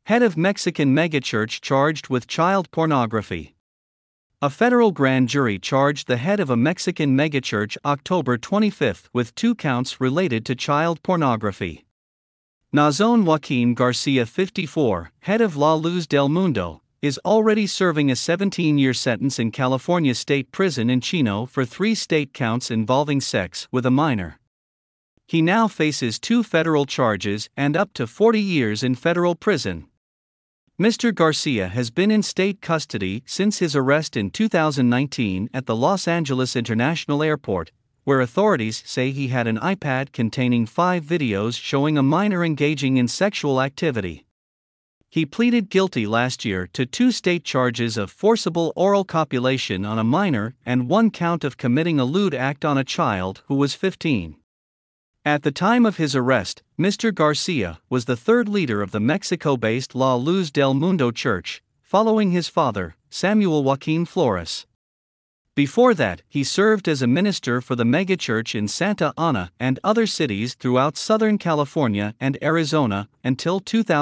Head of Mexican megachurch charged with child pornography. A federal grand jury charged the head of a Mexican megachurch October 25 with 2 counts related to child pornography. Nazón Joaquín García, 54, head of La Luz del Mundo, is already serving a 17-year sentence in California State Prison in Chino for 3 state counts involving sex with a minor. He now faces 2 federal charges and up to 40 years in federal prison. Mr. Garcia has been in state custody since his arrest in 2019 at the Los Angeles International Airport, where authorities say he had an iPad containing 5 videos showing a minor engaging in sexual activity. He pleaded guilty last year to 2 state charges of forcible oral copulation on a minor and 1 count of committing a lewd act on a child who was 15. At the time of his arrest, Mr. Garcia was the 3rd leader of the Mexico-based La Luz del Mundo Church, following his father, Samuel Joaquin Flores. Before that, he served as a minister for the megachurch in Santa Ana and other cities throughout Southern California and Arizona until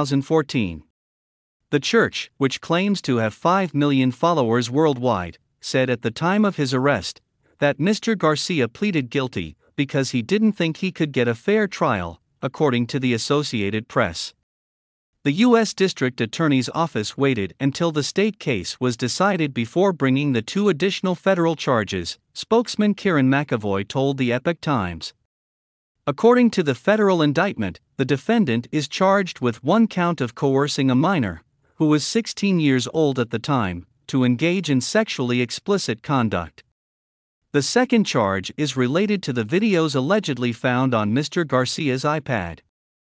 2014. The church, which claims to have 5 million followers worldwide, said at the time of his arrest that Mr. Garcia pleaded guilty because he didn't think he could get a fair trial, according to the Associated Press. The U.S. District Attorney's Office waited until the state case was decided before bringing the 2 additional federal charges, spokesman Kieran McAvoy told the Epoch Times. According to the federal indictment, the defendant is charged with 1 count of coercing a minor, who was 16 years old at the time, to engage in sexually explicit conduct. The second charge is related to the videos allegedly found on Mr. Garcia's iPad.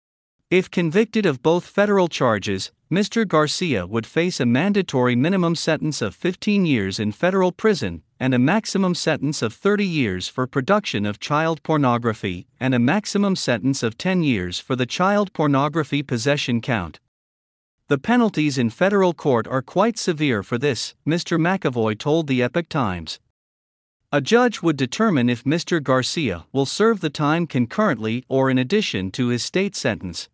If convicted of both federal charges, Mr. Garcia would face a mandatory minimum sentence of 15 years in federal prison and a maximum sentence of 30 years for production of child pornography and a maximum sentence of 10 years for the child pornography possession count. The penalties in federal court are quite severe for this, Mr. McAvoy told the Epoch Times. A judge would determine if Mr. Garcia will serve the time concurrently or in addition to his state sentence,